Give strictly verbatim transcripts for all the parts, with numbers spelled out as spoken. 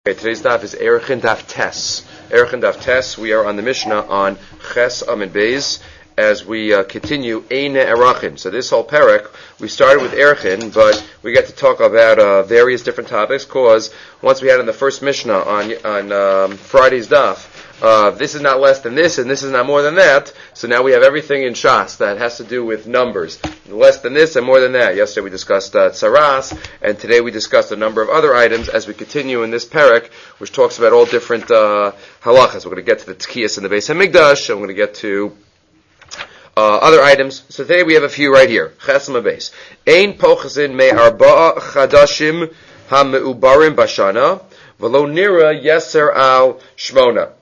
Okay, today's daf is Erechin Daf Tes. Erechin Daf Tes. We are on the Mishnah on Ches Amid Beis as we uh, continue Eine Erachin. So this whole parak we started with Erechin, but we get to talk about uh, various different topics. Cause once we had in the first Mishnah on on um, Friday's daf, uh, this is not less than this, and this is not more than that. So now we have everything in Shas that has to do with numbers. Less than this and more than that. Yesterday we discussed uh, tsaras, and today we discussed a number of other items as we continue in this parak, which talks about all different uh, halachas. We're going to get to the tkiyas in the Beis Hamikdash, and we're going to get to uh, other items. So today we have a few right here. Chesam Beis. Ein pochazin me arba'a chadashim ha-meubarim bashana, v'lo nira yeser al shmona.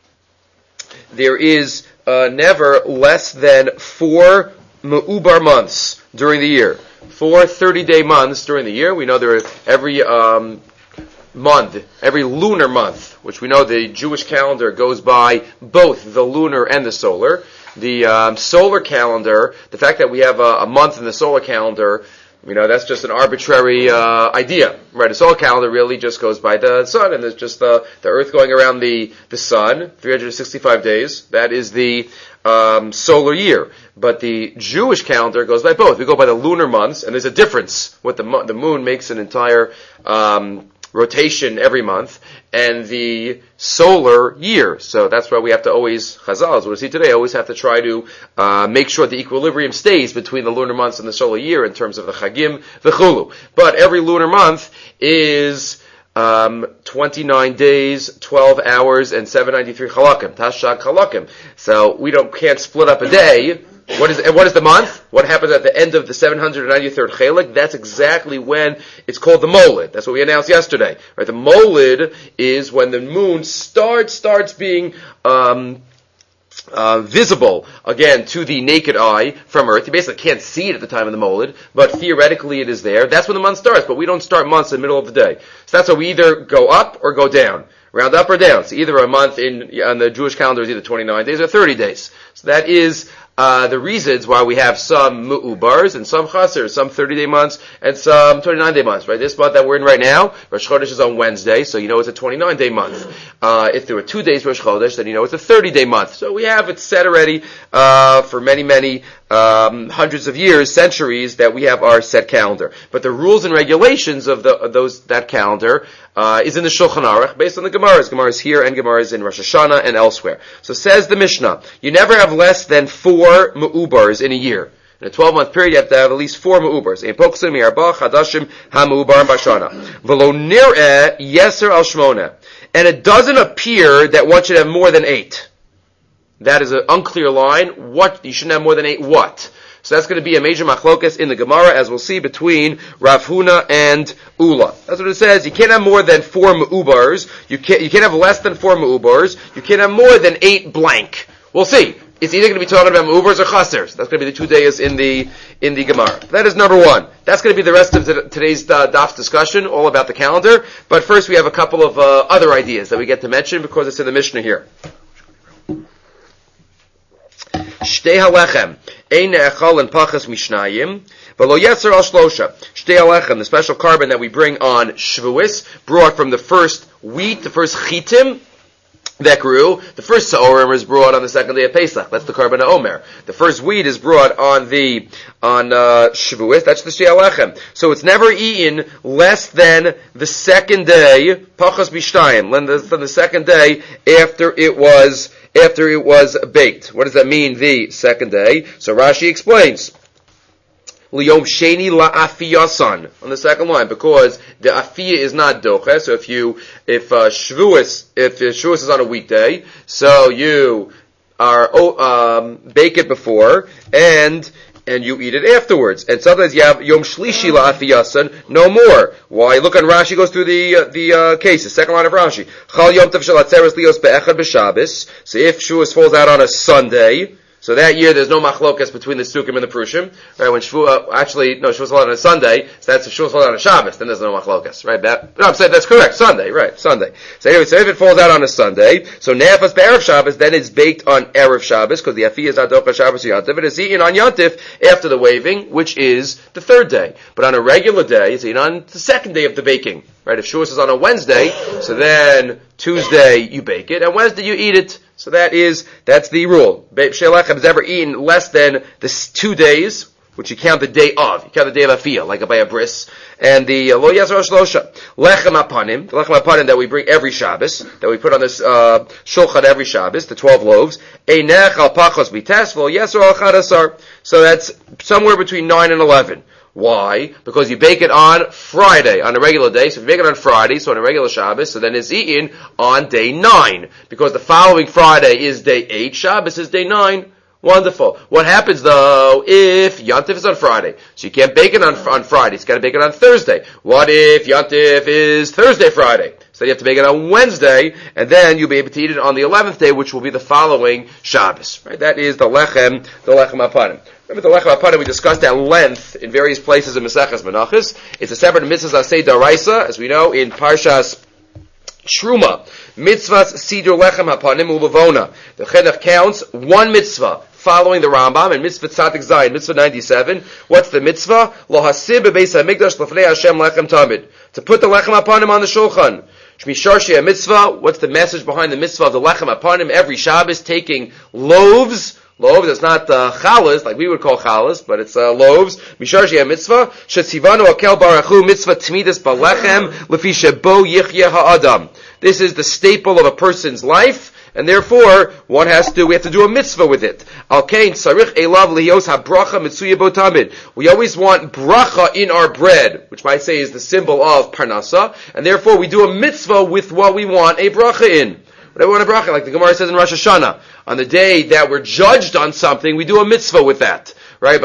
There is uh, never less than four Meubar months during the year. Four thirty-day months during the year. We know there are every um, month, every lunar month, which we know the Jewish calendar goes by both the lunar and the solar. The um, solar calendar, the fact that we have a, a month in the solar calendar, you know, that's just an arbitrary uh, idea, right? A solar calendar really just goes by the sun, and there's just the, the Earth going around the, the sun, three hundred sixty-five days. That is the um, solar year. But the Jewish calendar goes by both. We go by the lunar months, and there's a difference. What the the moon makes an entire um, rotation every month, and the solar year. So that's why we have to always, Chazal, as we'll see today, always have to try to uh, make sure the equilibrium stays between the lunar months and the solar year in terms of the Chagim, the Chulu. But every lunar month is um, twenty-nine days, twelve hours, and seven hundred ninety-three chalakim, Tashag chalakim. So we don't can't split up a day. What is and what is the month? What happens at the end of the seven hundred ninety-third chelik? That's exactly when it's called the molid. That's what we announced yesterday. Right? The molid is when the moon starts starts being um, uh, visible again to the naked eye from Earth. You basically can't see it at the time of the molid, but theoretically it is there. That's when the month starts. But we don't start months in the middle of the day. So that's why we either go up or go down. Round up or down. So either a month in on the Jewish calendar is either twenty-nine days or thirty days. So that is uh, the reasons why we have some mu'ubars and some chaser, some thirty-day months and some twenty-nine-day months. Right? This month that we're in right now, Rosh Chodesh is on Wednesday, so you know it's a twenty-nine-day month. Uh, if there were two days Rosh Chodesh, then you know it's a thirty-day month. So we have it set already uh, for many, many um, hundreds of years, centuries that we have our set calendar. But the rules and regulations of the of those that calendar uh, is in the Shulchan Aruch based on the Gemaras. Gemaras here and Gemaras in Rosh Hashanah and elsewhere. So says the Mishnah, you never have less than four Mu'ubars in a year. In a twelve-month period, you have to have at least four Mu'ubars. Ein poksim mi'arba chadashim ha-Mu'ubarim bashana. V'lo nir'eh yeser al shmona. And it doesn't appear that one should have more than eight. That is an unclear line. What? You shouldn't have more than eight what? So that's going to be a major machlokas in the Gemara, as we'll see, between Rav Huna and Ula. That's what it says. You can't have more than four Mu'ubars. You can't, you can't have less than four Mu'ubars. You can't have more than eight blank. We'll see. It's either going to be talking about Mu'ubars or Chasers. That's going to be the two days in the, in the Gemara. That is number one. That's going to be the rest of today's uh, daf discussion, all about the calendar. But first we have a couple of uh, other ideas that we get to mention because it's in the Mishnah here. Shtei halechem, ein ne'echal and pachas mishnayim, v'lo yetzer al shlosha. Shtei halechem, the special carbon that we bring on Shavuos, brought from the first wheat, the first chitim that grew. The first sa'orim is brought on the second day of Pesach. That's the carbon omer. The first wheat is brought on the on uh, Shavuos. That's the shtei halechem. So it's never eaten less than the second day, pachas mishnayim, than the second day after it was. After it was baked. What does that mean, the second day? So Rashi explains. Liyom sheni la'afiyasan. On the second line, because the afiyah is not doche. So if you, if uh, Shavuos, if Shavuos is on a weekday, so you are, oh, um, bake it before, and and you eat it afterwards. And sometimes you have Yom Shlishi la'afiyasan, no more. Why? Look on Rashi, goes through the uh, the uh, cases. Second line of Rashi. Chal Yom Tov Shel Atzeres Lios Be'echad B'Shabbos. So if Shavuos falls out on a Sunday, So that year there's no machlokas between the Sukkim and the Prushim, right? When Shavuot, actually, no, Shavuot's held on a Sunday, so that's if Shavuot's held on a Shabbos, then there's no machlokas, right? That, no, I'm saying that's correct, Sunday, right, Sunday. So anyway, so if it falls out on a Sunday, so Nefas Be'erev Shabbos, then it's baked on Erev Shabbos, because the Afi is Adocha Shabbos Yantif, it is eaten on Yantif after the waving, which is the third day. But on a regular day, it's eaten on the second day of the baking, right? If Shavuot is on a Wednesday, so then Tuesday you bake it, and Wednesday you eat it. So that is, that's the rule. She'elechem is ever eaten less than the two days, which you count the day of. You count the day of Afiyah, like by a bris. And the lo yasar shlosha. Lechem apanim, the lechem apanim that we bring every Shabbos, that we put on this uh, shulchan every Shabbos, the twelve loaves. Einech al pachos bites, lo yasar al chadasar. So that's somewhere between nine and eleven. Why? Because you bake it on Friday, on a regular day. So if you bake it on Friday, so on a regular Shabbos, so then it's eaten on day nine. Because the following Friday is day eight, Shabbos is day nine. Wonderful. What happens though if Yantif is on Friday? So you can't bake it on, on Friday, you got to bake it on Thursday. What if Yantif is Thursday, Friday? So you have to bake it on Wednesday, and then you'll be able to eat it on the eleventh day, which will be the following Shabbos. Right? That is the lechem, the lechem apanim. Remember the lechem apanim we discussed at length in various places in Maseches Menachos. It's a separate mitzvah aseh daraisa, as we know in Parshas Truma. Mitzvahs sidur lechem hapanim ulevona. The chinuch counts one mitzvah following the Rambam and mitzvah tzadik zayin, mitzvah ninety-seven. What's the mitzvah? Lo hasib bebeis hamikdash lefnei Hashem lechem tamid. To put the lechem hapanim on the shulchan. Shmisharshi a mitzvah. What's the message behind the mitzvah of the lechem hapanim? Every Shabbos taking loaves. Loaves, it's not uh, chalas, like we would call chalas, but it's uh, loaves. Misharshi mitzvah. Shetzivanu akel barachu mitzvah tmidas balechem lefi shebo yichye ha'adam. This is the staple of a person's life, and therefore one has to, we have to do a mitzvah with it. Al kain sarich elav lihiyos habracha mitzuya bo tamid. We always want bracha in our bread, which might say is the symbol of parnasa, and therefore we do a mitzvah with what we want a bracha in. Whatever we want a bracha, like the Gemara says in Rosh Hashanah. On the day that we're judged on something, we do a mitzvah with that. Right?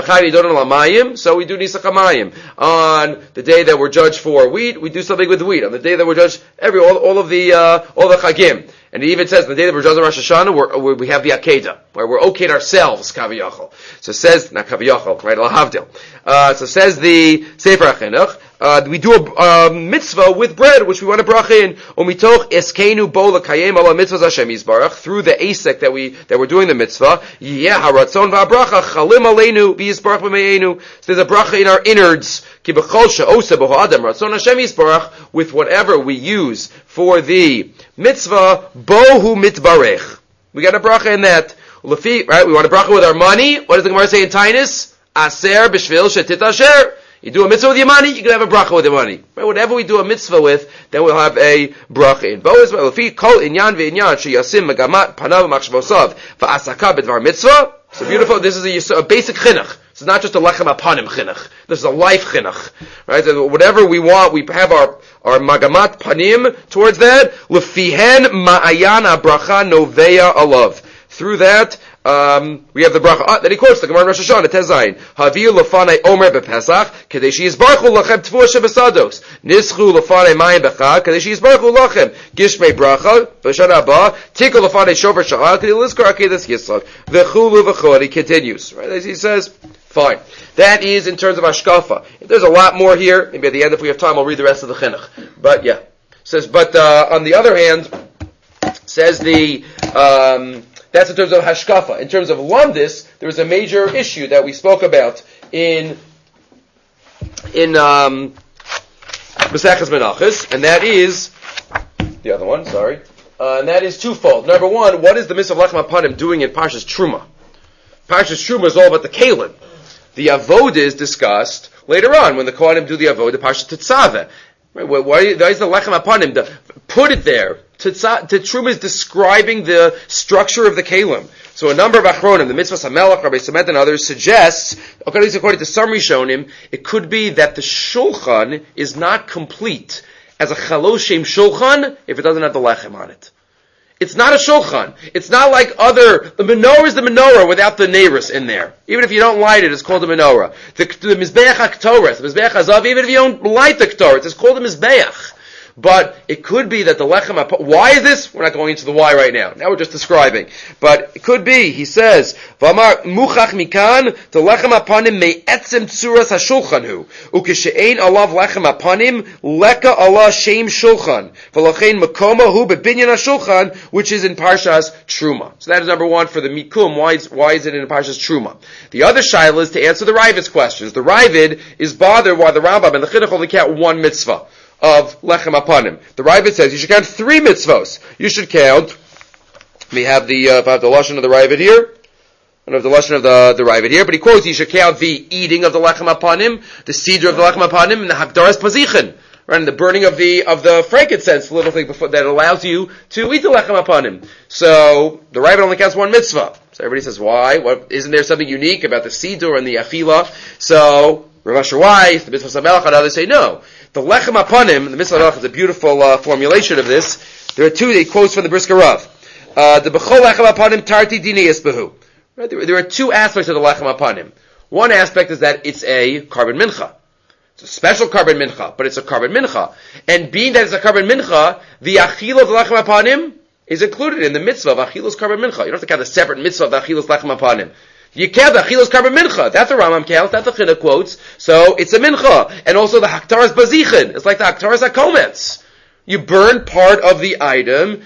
So we do Nisach HaMayim. On the day that we're judged for wheat, we do something with wheat. On the day that we're judged, every, all, all of the, uh, all the Chagim. And it even says, on the day that we're judged on Rosh Hashanah, we're, we're, we have the Akedah, where we're okayed ourselves, Kaviyachol. So it says, not Kaviyachol, right? Al-Havdil. Uh, so it says the Sefer HaChinuch, Uh, we do a uh, mitzvah with bread, which we want to bracha in. Umitoch eskenu bo l'kayem ala mitzvahs Hashem Yisbarach, through the asek that we that we're doing the mitzvah. Yeah, haratzon va'bracha chalim aleinu v'yisbarach b'meinu. So there's a bracha in our innards. Ki b'chol she'osa b'ho adam ratzon Hashem Yisbarach, with whatever we use for the mitzvah. Bohu mitbarech. We got a bracha in that. Lefi, right? We want a bracha with our money. What does the Gemara say in Tainus? Aser b'shvil shetit asher. You do a mitzvah with your money, you can have a bracha with your money. Right? Whatever we do a mitzvah with, then we'll have a bracha in. So beautiful. This is a, a basic chinuch. This is not just a lechem apanim chinuch. This is a life chinuch. Right? So whatever we want, we have our, our magamat panim towards that. Lefihen ma'ayana bracha noveya alav. Through that, um, we have the bracha. Ah, then he quotes the Gemara in Rosh Hashanah, Tezayin. Haviu lefanei omer bepesach, kadeshi yizbarchu lachem tfuah shebesados. Nischu lefanei mayim bechad, kadeshi yizbarchu lachem. Gishmei bracha, v'shana haba, tikku lefanei shover shahal, kadei lizkar akedas yisod. V'chulu v'chol, he continues. Right, as he says, fine. That is in terms of hashkafa. There's a lot more here. Maybe at the end, if we have time, I'll read the rest of the chinuch. But yeah. Says, but, uh, on the other hand, says the, um, that's in terms of hashkafa. In terms of lumdis, there was a major issue that we spoke about in in um, Maseches Menachos, and that is the other one. Sorry, uh, and that is twofold. Number one, what is the mitzvah of lechem hapanim doing in Parshas Truma? Parshas Truma is all about the kalim. The avodah is discussed later on when the Kohanim do the avodah, Parshas Tetzaveh. Right, why, why is the lechem hapanim? The, put it there. Truma is describing the structure of the kalim. So a number of achronim, the Mitzvah Samelach, Rabbi Samet, and others suggests, according to some Rishonim, it could be that the shulchan is not complete as a chaloshem shulchan if it doesn't have the lechem on it. It's not a shulchan. It's not like other, the menorah is the menorah without the neiros in there. Even if you don't light it, it's called a menorah. The, the Mizbeach HaKtoret, the Mizbeach HaZav, even if you don't light the Ktoret, it's called a Mizbeach. But it could be that the lechem apanim, why is this? We're not going into the why right now. Now we're just describing. But it could be, he says, V'amar muchach mikan, the lechem apanim me'etzem tzuras hashulchan hu, ukeshe'ein alav lechem apanim, leka Allah shem shulchan, v'lachein makoma hu bebinyan hashulchan, which is in Parshas Truma. So that is number one for the mikum, why is, why is it in Parshas Truma? The other shaila is to answer the Ravid's questions. The Ravid is bothered why the Rambam and the Chinuch only count one mitzvah of lechem apanim. The Ravid says you should count three mitzvos. You should count, we have the, uh, if I have the lashon of the Ravid here, I don't have the lashon of the, the Ravid here, but he quotes, you should count the eating of the lechem apanim, the sidra of the lechem apanim, and the hakdaras pazichin, right, and the burning of the, of the frankincense, the little thing before, that allows you to eat the lechem apanim. So, the Ravid only counts one mitzvah. So everybody says, why? What, isn't there something unique about the siddur and the achila? So, Rav Asher Weiss, the mitzvah Samelach, and others say no. The lechem apanim, the mitzvah Samelach is a beautiful uh, formulation of this. There are two, he quotes from the Brisker Rav. Uh, the bechol lechem apanim tarti dinei yisbehu. Right? There, there are two aspects of the lechem apanim. One aspect is that it's a carbon mincha. It's a special carbon mincha, but it's a carbon mincha. And being that it's a carbon mincha, the achila of the lechem apanim is included in the mitzvah of achilas carbon mincha. You don't have to count the separate mitzvah of the achilas lechem apanim. You count the achilas carbon mincha. That's the Rambam counts. That's the Chinuch quotes. So it's a mincha, and also the haktaras bazichin. It's like the haktaras hakometz. You burn part of the item,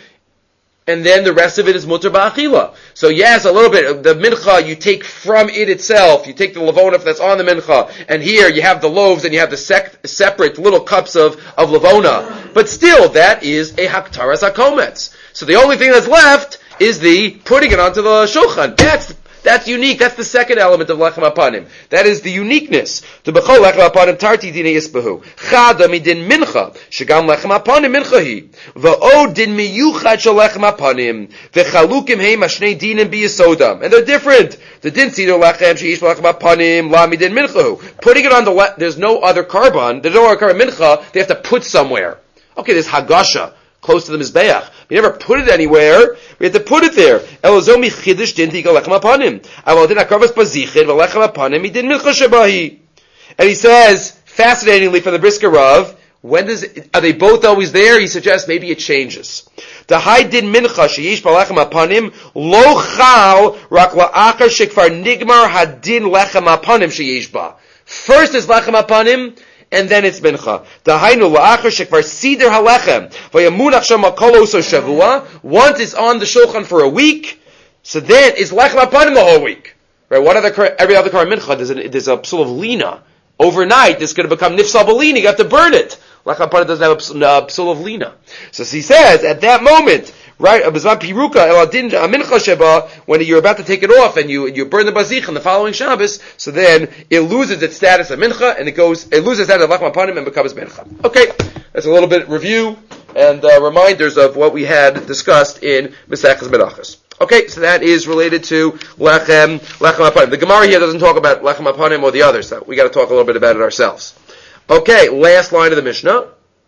and then the rest of it is mutar ba'achila. So yes, a little bit of the mincha you take from it itself. You take the lavona that's on the mincha, and here you have the loaves and you have the sec- separate little cups of, of lavona. But still, that is a haktaras hakometz. So the only thing that's left is the putting it onto the shulchan. That's That's unique. That's the second element of lechem apanim. That is the uniqueness. The bechol lechem apanim tarti dinei yisbehu. Chada midin mincha shegam lechem apanim mincha hi. Va'od din miyuchad shel lechem apanim v'chalukim heim ashnei dinim biyisodam. And they're different. The din sidor lechem sheish lechem apanim la midin minchahu. Putting it on the le- there's no other carbon. There's no other carbon mincha. They have to put somewhere. Okay, there's hagasha close to the mizbeach. We never put it anywhere. We had to put it there. Elozomi chidish din tiga lechem apanim. Aval din akarvas bazichid v'lechem apanim midin mincha shebahi. And he says, fascinatingly, for the Brisker Rav, when does it, are they both always there? He suggests maybe it changes. The high din mincha sheyish b'lechem apanim lo chal rak la'achar shekfar nigmar hadin lechem apanim sheyish ba. First is lechem apanim, and then it's mincha. Dahainu la'achar shekvar sider halechem v'yamunach sham kolos shavua. Once it's on the shulchan for a week, so then it's lechem apanim the whole week. Right? What other every other kar mincha there's a, there's a psul of lina. Overnight, it's going to become nifsal b'lina. You have to burn it. Lechem apanim doesn't have a psul of lina. So he says at that moment, right, abizman piruka eladin amincha sheba, when you're about to take it off and you you burn the bazich on the following Shabbos, so then it loses its status of mincha and it goes it loses that of lechem apanim and becomes mincha. Okay, that's a little bit review and uh, reminders of what we had discussed in Mesechus Menachos. Okay, so that is related to lechem lechem apanim. The Gemara here doesn't talk about lechem apanim or the others, so we got to talk a little bit about it ourselves. Okay, last line of the Mishnah.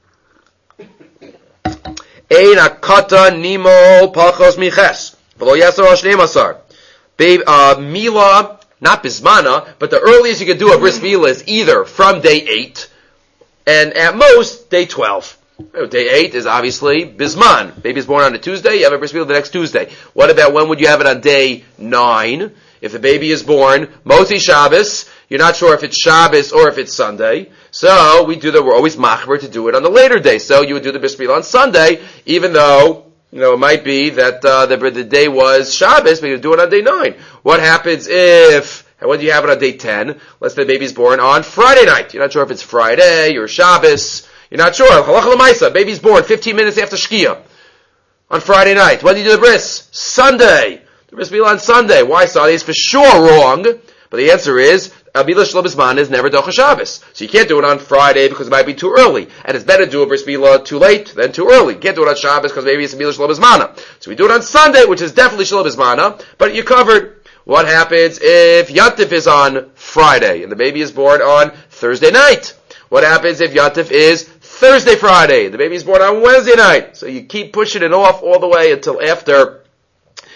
Ein akata nimo pachos miches v'lo yasar al shnei masar. Babe, uh, mila, not bismana, but the earliest you can do a bris mila is either from day eight and at most day twelve. Day eight is obviously bisman. Baby's born on a Tuesday, you have a bris mila the next Tuesday. What about when would you have it on day nine? If the baby is born Motzi Shabbos, you're not sure if it's Shabbos or if it's Sunday. So we do the we're always machmer to do it on the later day. So you would do the bris milah on Sunday, even though you know it might be that uh, the, the day was Shabbos, but you do it on day nine. What happens if when do you have it on day ten? Let's say the baby's born on Friday night. You're not sure if it's Friday or Shabbos. You're not sure. Halacha l'maisa, baby's born fifteen minutes after Shkia on Friday night. When do you do the bris? Sunday. The bris milah on Sunday. Why Sunday is for sure wrong, but the answer is Abila Shlo Bisman is never Docha Shabbos. So you can't do it on Friday because it might be too early. And it's better to do a bris milah too late than too early. You can't do it on Shabbos because maybe it's Abila Shlo Bismana. So we do it on Sunday, which is definitely Shlo Bismana, but you covered. What happens if Yantif is on Friday and the baby is born on Thursday night? What happens if Yantif is Thursday, Friday? The baby is born on Wednesday night. So you keep pushing it off all the way until after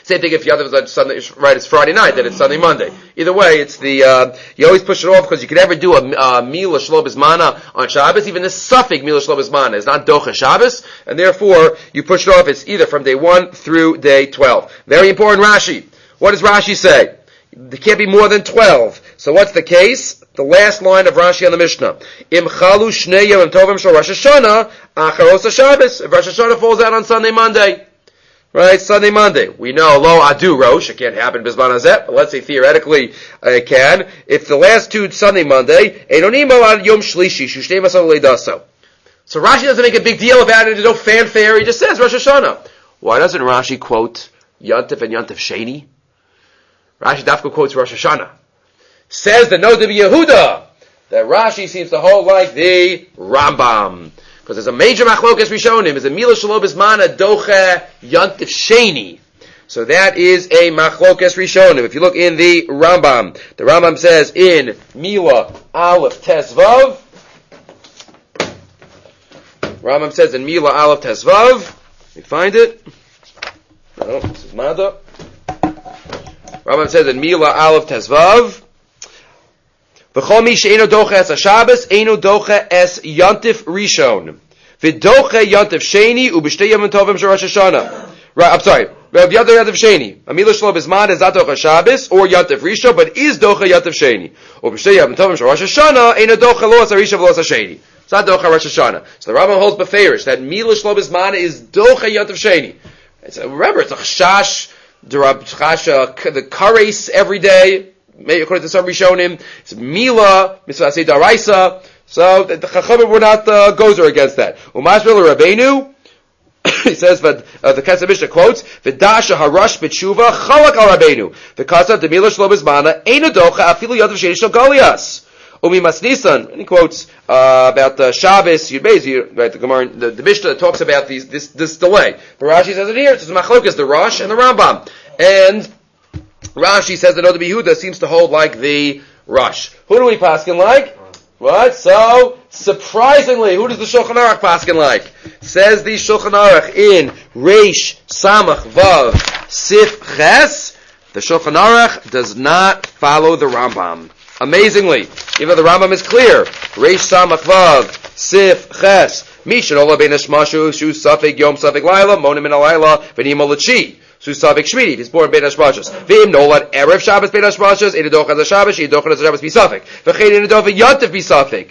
Same thing if Yantif is Sunday, right, it's Friday night, then it's Sunday, Monday. Either way, it's the, uh, you always push it off because you can never do a, a Mila Shlo Bismana on Shabbos. Even the suffix Mila Shlo Bismana is not Docha Shabbos, and therefore you push it off. It's either from day one through day twelve. Very important, Rashi. What does Rashi say? There can't be more than twelve. So what's the case? The last line of Rashi on the Mishnah. Im chalu shnei yom tovim shel Rosh Hashanah acharos Shabbos. If Rosh Hashanah falls out on Sunday, Monday, right? Sunday, Monday. We know lo adu Rosh. It can't happen bisman hazeh, but let's say theoretically uh, it can. If the last two Sunday, Monday, einonimo ad yom shlishi shushnei masal leidaso. So Rashi doesn't make a big deal about it. There's no fanfare. He just says Rosh Hashanah. Why doesn't Rashi quote Yantif and Yantif Sheni? Rashi Dafka quotes Rosh Hashanah. Says the Noda B'Yehuda that Rashi seems to hold like the Rambam. Because there's a major machlokas Rishonim. There's a Mila Shelo Bismana Doche Yantif Sheni. So that is a machlokas Rishonim. If you look in the Rambam, the Rambam says in Mila Aleph Tesvav, Rambam says in Mila Aleph Tesvav, let me find it. Oh, this is Mada. Rambam says in Mila Aleph Tesvav, V'chol mi she'eno docha es HaShabbos, eno docha es Yantif Rishon. V'docha Yantif Sheni, u'b'shtei yomim tovim shel Rosh Hashanah. Right, I'm sorry. The other Yantif Sheni. Amila Shlo Bisman is not docha Shabbos, or Yantif Rishon, but is docha Yantif Sheni. U'b'shtei yomim tovim shel Rosh Hashanah, eno docha lo as HaRishon v'lo as HaSheni. It's not docha Rosh Hashanah. So the Rambam holds beferish that Mila Shlo Bisman is docha Yantif Sheni. It's a, remember, it's a chashash, the kares every day. Maybe according to some Rishonim, it's Mila, Mitzvah Aseh Daraisa. So the, the Chachamim were not uh, gozer against that. Umashvil Rabbeinu, he says that uh, the Kesef Mishnah quotes, "V'dasha harash b'tshuva chalak al Rabbeinu v'kasa de Mila Shlo Bismana einu docha afilu yadav sheni shel Golias." Umi Masnisan, and he quotes uh, about the Shabbos Yud Beis, right? The Gemara, the, the Mishnah talks about these this this delay. But Rashi says it here. It's Machlokas, the Rosh and the Rambam, and Rashi says that Noda B'Yehuda seems to hold like the Rosh. Who do we paskin like? What? So, surprisingly, who does the Shulchan Aruch paskin like? Says the Shulchan Aruch in Reish Samach Vav Sif Ches, the Shulchan Aruch does not follow the Rambam. Amazingly, even though the Rambam is clear, Reish Samach Vav Sif Ches, Mishan Ola Ben Hashmashu Shu Safik Yom Safik Laila Monim Min Alayla V'Nim Olachi. Susavik Shmini, he's born Bein Hashmashas. V'im nolad Erev Shabbos Bein Hashmashas, Eidoch as a Shabbos, Eidoch as a Shabbos Bisafik. V'chein Eidoch Yantif Bisafik.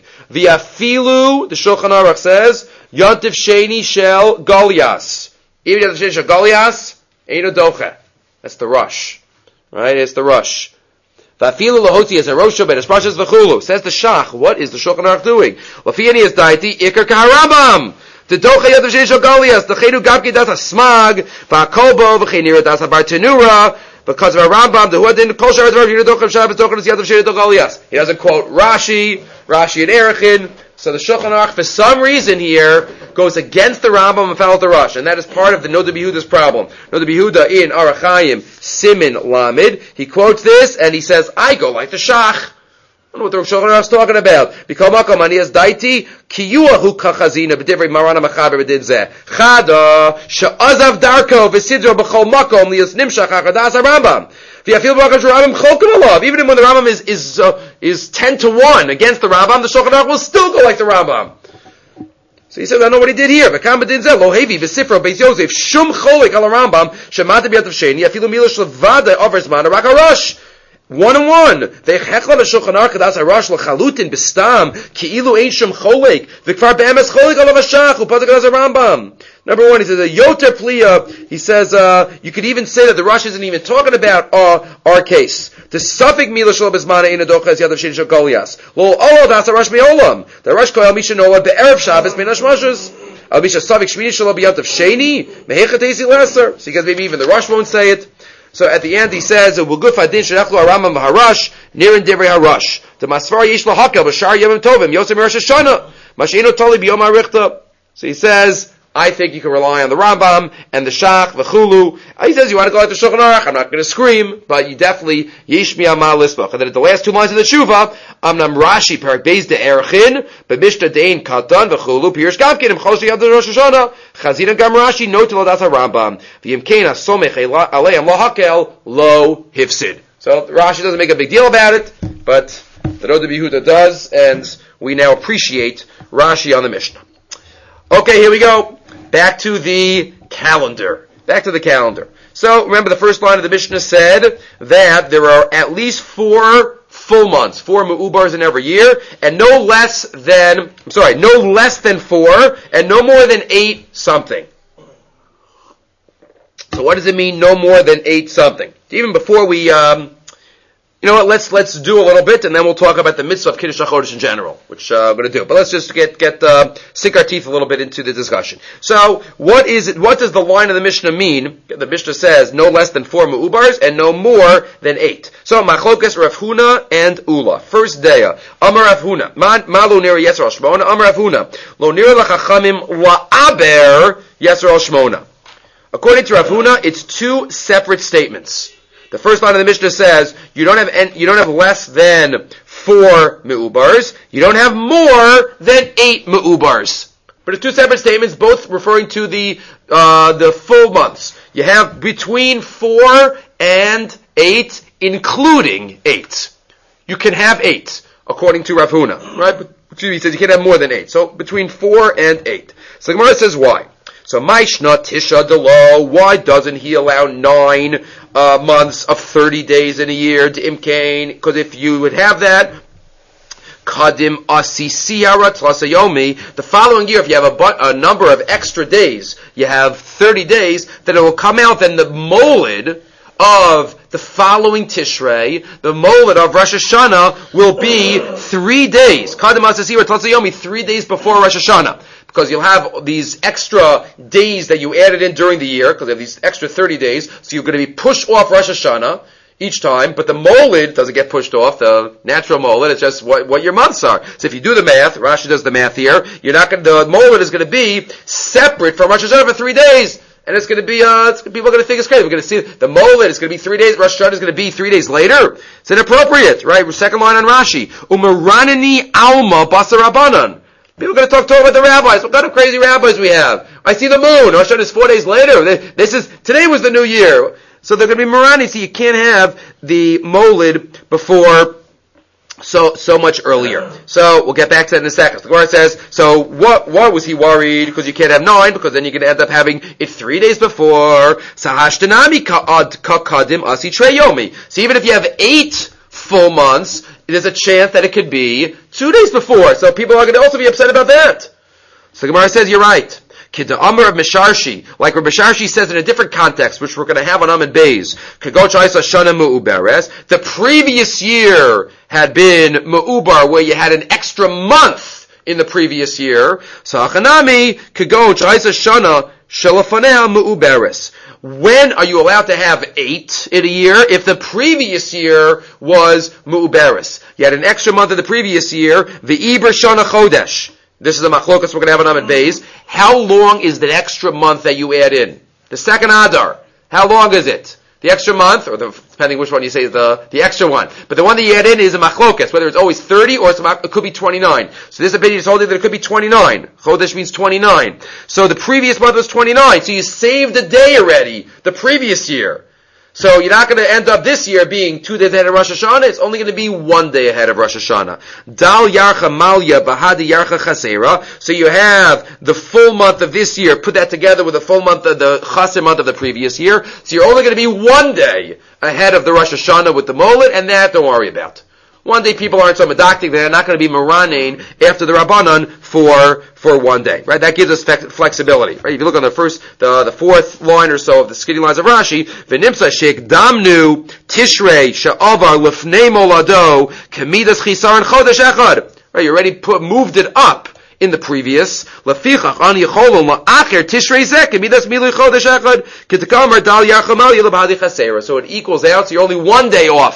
V'afilu, the Shulchan Aruch says, Yantif Sheni Shel Golias. Even Yantif Sheni Shel Golias, Eidoch. That's the Rush. Right? It's the Rush. V'afilu lahoti as a Rosha Bein Hashmashas v'chulu. Says the Shach, what is the Shulchan Aruch doing? L'fiani is daiti, Iker Kaharambam. The docha yadav sheni shel Golias, the chenu gabki das smag, v'akobo v'chenira das bartenura, because of a Rambam, the huadin kol sharet rav yiradochav Shabbos docha das yadav sheni shel Golias. He doesn't quote Rashi, Rashi and Erechin, so the Shulchan Aruch, for some reason here, goes against the Rambam and follows the Rosh, and that is part of the Noda B'Yehuda's problem. Noda B'Yehuda in Orach Chaim, Simin Lamed, he quotes this, and he says, I go like the Shach. I don't know what the Shulchan Aruch is talking about. B'kol makom aniyas daiti kiyuahu kachazina b'divrei Marana Machaber b'din zeh chada she'azav darko v'sidro b'chol makom liyas nimshach achadas haRambam v'yafil b'makom she'Rambam cholkim alav. Even when the Rambam is is uh, is ten to one against the Rambam, the Shulchan Aruch will still go like the Rambam. So he says, I know what he did here. V'kam b'din zeh lo hevi v'sifro beis Yosef shum cholik al haRambam shemata b'yatav sheni afilu mila shlevada over zman rak harash. One and one. V'chechla v'shulchan aruch das harash l'chalutin b'stam ki'ilu ein shum cholek v'kvar be'emes cholek alav hashach u'pazik das Rambam. Number one, he says a yoter pliya. He says uh, you could even say that the Rosh isn't even talking about uh, our case. The suffix mila shel bismana ein adoches yadav sheni shel Golias lo olo das harash me'olam. The Rosh koel misha nola be'erev Shabbos min hashmashos al misha suffix shmini shelo b'yantav sheni mehechat eisi lesser. So because maybe even the Rosh won't say it. So at the end he says, "V'guf adin shenachlu haRambam v'harash nirin divrei harash." The masvar yesh lahakel b'shar yomim tovim yosem Rosh Hashanah masheinu tali b'yom harichta. So he says I think you can rely on the Rambam and the Shach, the Chulu. He says you want to go out to Shulchan Aruch. I'm not going to scream, but you definitely Yishmi Amal Lisbach. And then at the last two lines of the Tshuva, Amnam Rashi Perak Beis de Erchin, B'Mishnah Dein Katan v'Chulu Pirush Gavkin Im Chol Sheyad Rosh Hashanah Chazina Gam Rashi No Tilodas HaRambam V'Yimkein HaSomech Aleim Lo Hakel Lo Hifsid. So Rashi doesn't make a big deal about it, but the Roda Yehuda does, and we now appreciate Rashi on the Mishnah. Okay, here we go. Back to the calendar. Back to the calendar. So, remember the first line of the Mishnah said that there are at least four full months, four mu'ubars in every year, and no less than, I'm sorry, no less than four, and no more than eight something. So what does it mean, no more than eight something? Even before we, um, you know what, let's, let's do a little bit, and then we'll talk about the mitzvah of Kiddush HaChodesh in general, which, uh, I'm gonna do. But let's just get, get, uh, sink our teeth a little bit into the discussion. So, what is it, what does the line of the Mishnah mean? The Mishnah says, no less than four mu'ubars, and no more than eight. So, Machlokas Rav Huna and Ula. First day, Amar Rav Huna. Ma lo nira Yisrael Shmona, Amar Rav Huna. Lo nira lachachamim la'aber Yisrael Shmona. According to Rav Huna, it's two separate statements. The first line of the Mishnah says, you don't have you don't have less than four me'ubars, you don't have more than eight me'ubars. But it's two separate statements, both referring to the uh, the full months. You have between four and eight, including eight. You can have eight, according to Rav Huna. Right? Excuse me, he says you can't have more than eight. So between four and eight. So the Gemara says why? So Maishna Tisha Delo, why doesn't he allow nine uh, months of thirty days in a year to Imkain? Because if you would have that, Kadim Asisiara Tlasayomi, the following year, if you have a, bu- a number of extra days, you have thirty days, then it will come out, then the molid of the following Tishrei, the molid of Rosh Hashanah will be three days. Kadim Asisiara Tlasayomi, three days before Rosh Hashanah. Because you'll have these extra days that you added in during the year, because you have these extra thirty days, so you're going to be pushed off Rosh Hashanah each time, but the molid doesn't get pushed off, the natural molid, it's just what, what your months are. So if you do the math, Rashi does the math here, you're not going to, the molid is going to be separate from Rosh Hashanah for three days, and it's going to be, uh, it's, people are going to think it's crazy. We're going to see the molid is going to be three days, Rosh Hashanah is going to be three days later. It's inappropriate, right? Second line on Rashi. Umaranani alma basarabanan. People are going to talk to about the rabbis. What kind of crazy rabbis we have? I see the moon. Rosh Hashanah is four days later. This is, today was the new year. So they're going to be Marani, so you can't have the molid before so, so much earlier. So we'll get back to that in a second. The Gemara says, so what, why was he worried? Because you can't have nine, because then you're going to end up having it three days before. Sahashtanami ka'kadim asi treyomi. So even if you have eight full months, there's a chance that it could be two days before. So people are going to also be upset about that. So Gemara says, you're right. Kidda Amar of Misharshi, like Rabbi Misharshi says in a different context, which we're going to have on Amid Beis. The previous year had been Mu'ubar, where you had an extra month in the previous year. So Achanami, Kagoch Isa Shana, Shalafanea Mu'uberes. When are you allowed to have eight in a year? If the previous year was Mu'uberes. You had an extra month in the previous year, V'Iber Shana Chodesh. This is a machlokas we're going to have on Amid Beis. How long is the extra month that you add in? The second Adar. How long is it? The extra month, or the, depending which one you say is the, the extra one. But the one that you add in is a machlokas, whether it's always thirty or it's a, it could be twenty-nine. So this opinion is holding that it could be twenty-nine. Chodesh means twenty-nine. So the previous month was twenty-nine. So you saved a day already, the previous year. So you're not going to end up this year being two days ahead of Rosh Hashanah. It's only going to be one day ahead of Rosh Hashanah. Dal yarcha malya bahadi yarcha chasera. So you have the full month of this year. Put that together with the full month of the chaser month of the previous year. So you're only going to be one day ahead of the Rosh Hashanah with the molid, and that don't worry about. One day people aren't so medactic, they're not going to be maranein after the Rabbanan for, for one day. Right? That gives us flexibility. Right? If you look on the first, the, the fourth line or so of the skinny lines of Rashi, V'nimsa sheik damnu tishrei she'avar lefnei molado kemidas chisaron chodesh echad. Right? You already put, moved it up in the previous. Lefichach an yicholon la'acher tishrei zeh kemidas milui chodesh echad k'tekamar dal yarchamal yilabhadi chasera. So it equals out, so you're only one day off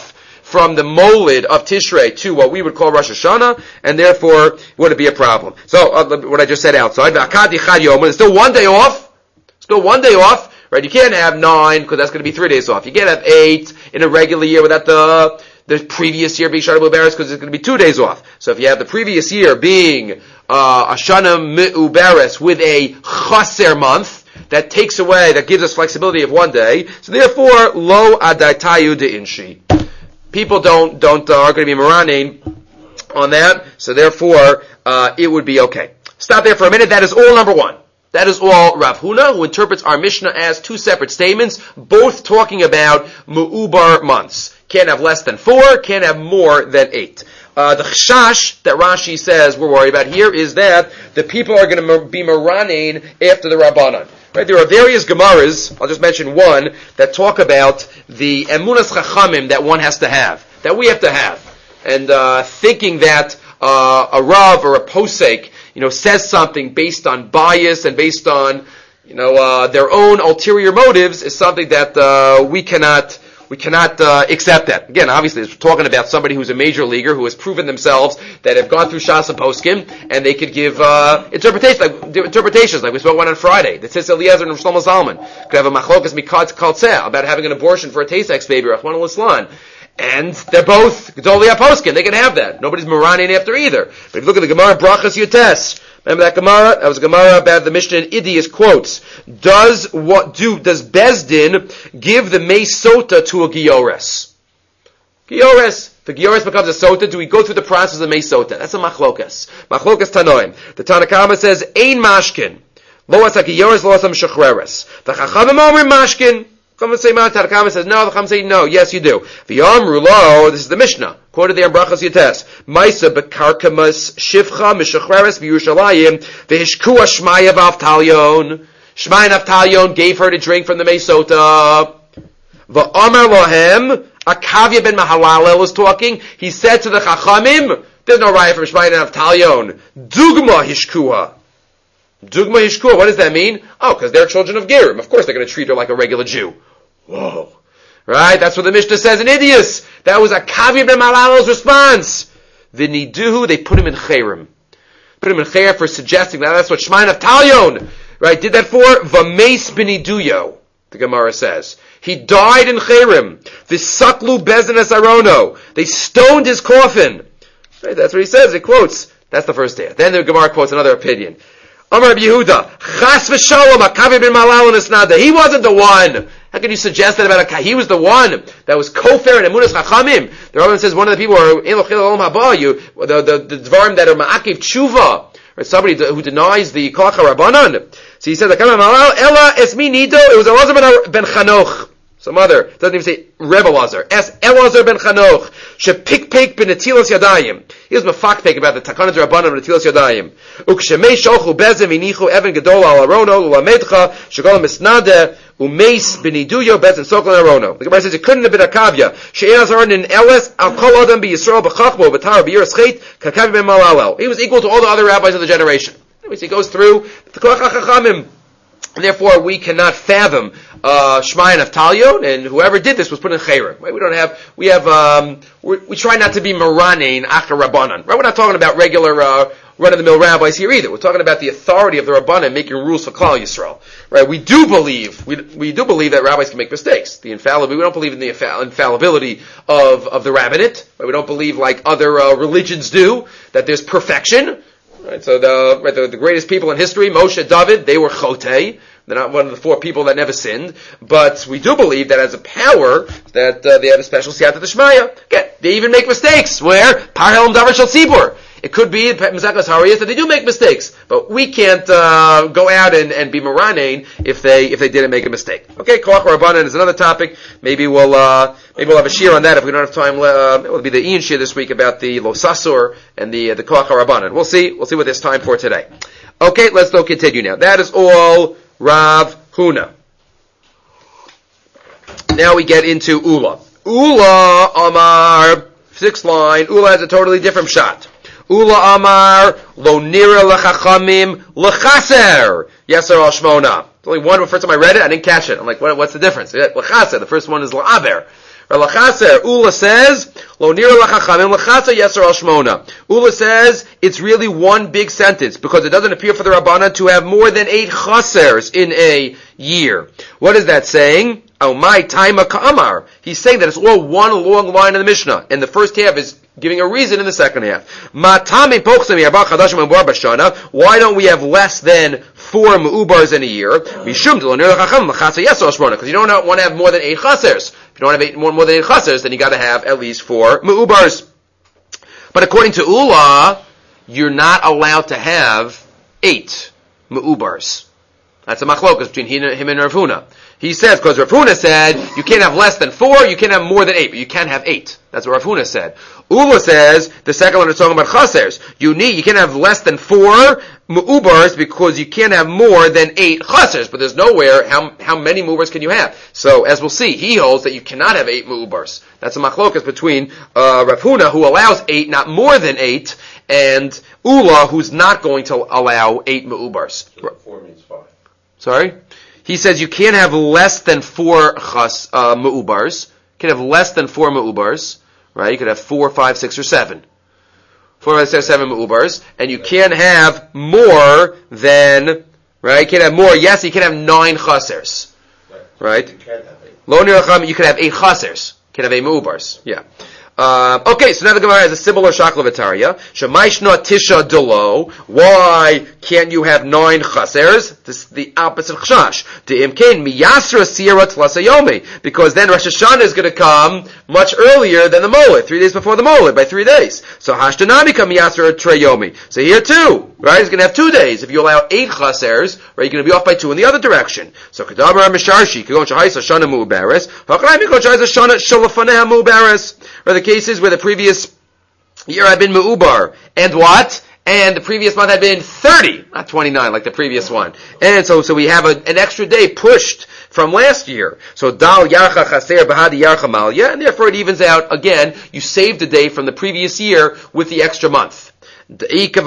from the molid of Tishrei to what we would call Rosh Hashanah, and therefore wouldn't be a problem. So, uh, what I just said outside, there's still one day off, still one day off, right? You can't have nine, because that's going to be three days off. You can't have eight in a regular year without the, the previous year being Shana Mu'uberes, because it's going to be two days off. So if you have the previous year being, uh, a Shana Mu'uberes with a Chaser month, that takes away, that gives us flexibility of one day. So therefore, lo adaytayu de inshi. People don't, don't, uh, are going to be maraning on that. So therefore, uh, it would be okay. Stop there for a minute. That is all number one. That is all Rav Huna, who interprets our Mishnah as two separate statements, both talking about mu'ubar months. Can't have less than four, can't have more than eight. Uh, the chashash that Rashi says we're worried about here is that the people are going to be maraning after the Rabbanan. Right, there are various Gemaras, I'll just mention one, that talk about the emunas chachamim that one has to have, that we have to have. And uh, thinking that uh, a Rav or a Posek, you know, says something based on bias and based on, you know, uh, their own ulterior motives is something that uh, we cannot... We cannot uh, accept that. Again, obviously, it's talking about somebody who's a major leaguer who has proven themselves that have gone through Shas and Poskim, and they could give uh, interpretations, like interpretations, like we spoke one on Friday. That says Eliezer and Shlomo Zalman could have a machlokas mikatz kaltzeh about having an abortion for a Tay-Sex baby, Rahman al-Islan. And they're both Gedolei HaPoskim. They can have that. Nobody's maraning after either. But if you look at the Gemara Brachas Yutes, remember that Gemara? That was a Gemara about the Mishnah in Idias quotes. Does what do does Bezdin give the Meis Sota to a Giores? Giores. If the Giores becomes a Sota, do we go through the process of Meis Sota? That's a machlokas. Machlokas Tanoim. The Tanakama says, Ein Mashkin. Lo asa Giores, lo asa Meshachreres. The Chachamim Omer Mashkin. Chachamim say, Tanakama says, no. The Chachamim say, no. Yes, you do. V'yamru lo, this is the Mishnah. Quoted there in Brachas Yates. Maisa bekarkamas shivcha mishachreres b'Yerushalayim v'hishkua shmaya v'avtalyon. Shmaya v'avtalyon gave her to drink from the Meisota. V'amar lohem, Akavya ben Mahalalel was talking. He said to the Chachamim, there's no riot from Shmaya and Avtalyon. Dugma hishkua. Dugma hishkua, what does that mean? Oh, because they're children of Gerim. Of course they're going to treat her like a regular Jew. Whoa. Right? That's what the Mishnah says in Idias. That was Akavya ben Mahalalel's response. V'niduhu, they put him in Cherim. Put him in Cherim for suggesting that that's what Shmaya and Avtalyon, right, did that for. V'meis b'niduyo, the Gemara says. He died in Cherim. V'saklu bezin es arono. They stoned his coffin. Right, that's what he says. It quotes. That's the first day. Then the Gemara quotes another opinion. Amar Rabbi Yehuda, Chas v'shalom, Akavya ben Mahalal nisnada. He wasn't the one. How can you suggest that about a? He was the one that was kofer and emunas chachamim. The Rambam says one of the people are in lochil olam haba. You the the the dvarim that are ma'akiv tshuva, or somebody who denies the kolach harabanan. So he says, Akavya ben Mahalal ela esmi nido. It was Elazar ben Chanoch. Some other, doesn't even say Rebbe Elazar. Es Elazar ben Chanoch. Shepikpek ben Netilas Yadayim. He was mafakpek about the Takanat Rabbanim of Netilas Yadayim. Ukshemei sholchu bezem inichu even gedol al arono ulamedcha shegol misnade umeis beniduyo bezem sokol arono. The Gemara says it couldn't have been Akavya. She'en azaron in Eles al kol adam be Yisrael b'chachmo b'tar b'yiras chet k'Akavya ben Malalel. He was equal to all the other rabbis of the generation. He goes through the Kolach HaChachamim. Therefore, we cannot fathom uh, Shmaya and Avtalyon, and whoever did this was put in Cherim. Right? We don't have, we have, um, we, we try not to be Maranein Achar Rabbanan. Right? We're not talking about regular uh, run-of-the-mill rabbis here either. We're talking about the authority of the Rabbanan making rules for Klal Yisrael. Right? We do believe, we we do believe that rabbis can make mistakes. The infallibility, we don't believe in the infallibility of of the rabbinate. Right? We don't believe like other uh, religions do that there's perfection. Right, so the, right, the the greatest people in history, Moshe, David, they were chotei. They're not one of the four people that never sinned. But we do believe that as a power, that uh, they have a special siyata d'shmaya. Again, they even make mistakes. Where? Parhelim davar shel tzibur. It could be Mezachas Hariyas that they do make mistakes, but we can't uh, go out and, and be maranein if they if they didn't make a mistake. Okay, Kolach Rabbanan is another topic. Maybe we'll uh, maybe we'll have a shir on that if we don't have time. Uh, it will be the Ian shir this week about the Losasur and the uh, the Kolach Rabbanan. We'll see. We'll see what there's time for today. Okay, let's go continue now. That is all Rav Huna. Now we get into Ula. Ula Amar, sixth line. Ula has a totally different shot. Ula Amar, Lo Nira L'Chachamim L'Chaser, Yeser Al Shmona. It's only one, the first time I read it, I didn't catch it. I'm like, what, what's the difference? L'Chaser, the first one is L'Aber. Lachaser, Ula says, Lo nira lachachamim lachaser yeser al shmona. Ula says it's really one big sentence because it doesn't appear for the Rabbanan to have more than eight chasers in a year. What is that saying? Oh my taima ka'amar. He's saying that it's all one long line in the Mishnah, and the first half is giving a reason in the second half. Why don't we have less than four mu'ubars in a year? Because you don't want to have more than eight chasers. If you don't have eight, more, more than eight chasers, then you got to have at least four mu'ubars. But according to Ula, you're not allowed to have eight mu'ubars. That's a machlokas between him and Rav Huna. He says, because Rav Huna said, you can't have less than four, you can't have more than eight, but you can have eight. That's what Rav Huna said. Ula says, the second one is talking about chasers. You need, you can't have less than four mu'ubars because you can't have more than eight chasers, but there's nowhere, how, how many mu'ubars can you have? So, as we'll see, he holds that you cannot have eight mu'ubars. That's a machlokas between, uh, Rav Huna, who allows eight, not more than eight, and Ula, who's not going to allow eight mu'ubars. So four means five. Sorry? He says you can't have less than four chas, uh, mu'ubars. You can have less than four mu'ubars, right? You could have four, five, six, or seven. Four, five, six, seven mu'ubars. And you can't have more than, right? You can't have more, yes, you can have nine chasers. Right? You can have eight. Lo niracham, you can have eight chasers. You can have eight mu'ubars. Yeah. Uh, okay, so now the Gemara has a similar shaklavataria. Shemaishna tisha delo. Why can't you have nine chasers? This is the opposite of chashash. De'imkein miyasra siyara tlasayomi. Because then Rosh Hashanah is going to come much earlier than the Moled, three days before the Moled, by three days. So hashtanamika miyasra treyomi. So here too, right? He's going to have two days. If you allow eight chasers, right, you're going to be off by two in the other direction. So kadabar misharshi kagon shahaisa shana mu'ubaris. Hakalayim kagon shahaisa shana shalafaneha mu'ubaris. Or the cases where the previous year had been mu'ubar, and what? And the previous month had been thirty, not twenty-nine like the previous one. And so, so we have a, an extra day pushed from last year. So dal yarcha chaser bahadi yarcha malya, and therefore it evens out again. You saved a day from the previous year with the extra month. What do you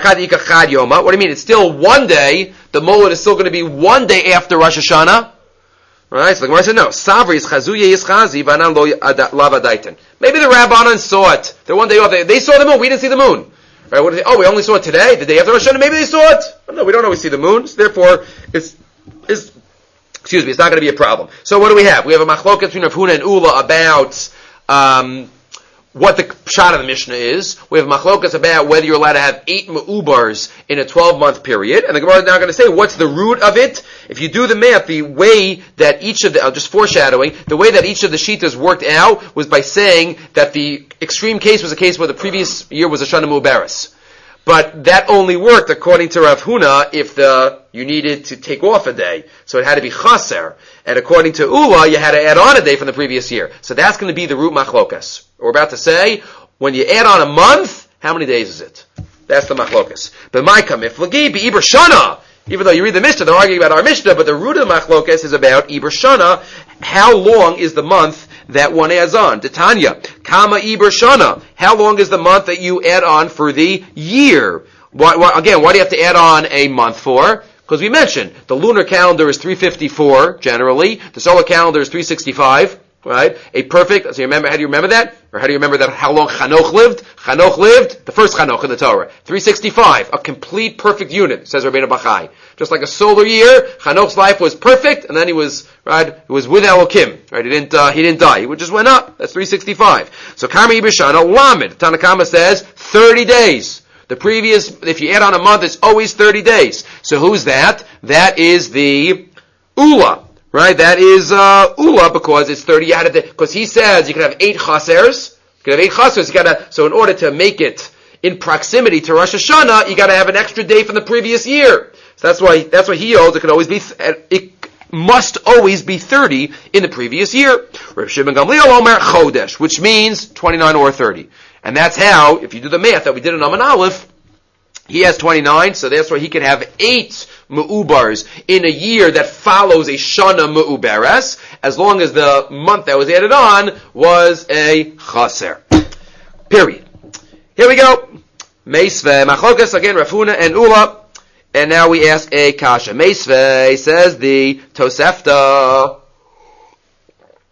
mean? It's still one day. The Moled is still going to be one day after Rosh Hashanah. Right? So the Gemara said, no. Savri is chazuye is chazi v'anan lo lavadaitan. Maybe the Rabbanan saw it. They're one day off. They, they saw the moon. We didn't see the moon. Right? What did they, oh, we only saw it today? The day after Rosh Hashanah? Maybe they saw it. Oh, no, we don't always see the moon. So therefore, it's, it's, excuse me, it's not going to be a problem. So what do we have? We have a machloket between Rav Huna and Ula about, um, what the pshat of the Mishnah is. We have machlokas about whether you're allowed to have eight mu'ubars in a twelve-month period. And the Gemara is now going to say, what's the root of it? If you do the math, the way that each of the, uh, just foreshadowing, the way that each of the shitas worked out was by saying that the extreme case was a case where the previous year was a shana mu'ubaris. But that only worked, according to Rav Huna, if the you needed to take off a day. So it had to be chaser. And according to Ula, you had to add on a day from the previous year. So that's going to be the root machlokas. We're about to say, when you add on a month, how many days is it? That's the machlokas. But my kam, if lagi be Iber Shana, even though you read the Mishnah, they're arguing about our Mishnah, but the root of the machlokas is about Iber Shana. How long is the month that one adds on? Titania, Kama Iber Shana. How long is the month that you add on for the year? Why, why, again, why do you have to add on a month for? Because we mentioned, the lunar calendar is three fifty-four, generally. The solar calendar is three sixty-five, right? A perfect, so you remember, how do you remember that? Or how do you remember that, how long Chanoch lived? Chanoch lived, the first Chanoch in the Torah. three sixty-five, a complete perfect unit, says Rabbeinu Bachai. Just like a solar year, Chanoch's life was perfect, and then he was, right, he was with Elokim, right? He didn't, uh, he didn't die. He just went up. That's three sixty-five. So Kama Ibishana, Lamed, Tanakama says, thirty days. The previous, if you add on a month, it's always thirty days. So who's that? That is the Ula, right? That is uh, Ula, because it's thirty. You had to, because he says you can have eight chasers. You can have eight chasers. You gotta. So in order to make it in proximity to Rosh Hashanah, you got to have an extra day from the previous year. So that's why that's why he holds it could always be. It must always be thirty in the previous year. Rav Shimon Gamliel Omer Chodesh, which means twenty-nine or thirty. And that's how, if you do the math that we did in Aman Aleph, he has twenty-nine, so that's why he can have eight mu'ubars in a year that follows a shana mu'ubares, as long as the month that was added on was a chaser. Period. Here we go. Meisve, Machlokas, again, Rav Huna and Ula. And now we ask a kasha. Meisve, says the Tosefta.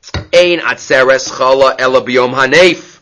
Ein atzeres chala ela b'yom hanef.